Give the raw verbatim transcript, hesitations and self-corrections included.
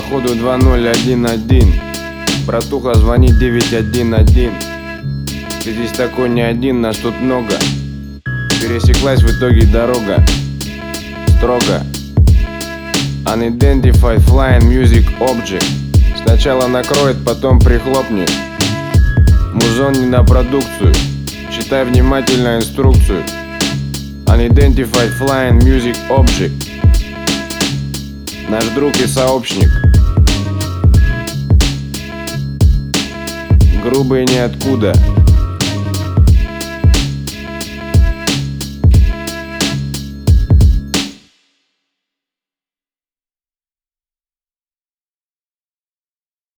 Походу два ноль один один. Братуха, звони девять один один. Ты здесь такой не один, нас тут много. Пересеклась в итоге дорога строго. Unidentified flying music object. Сначала накроет, потом прихлопнет. Музон не на продукцию. Читай внимательно инструкцию. Unidentified flying music object. Наш друг и сообщник. Грубый ниоткуда.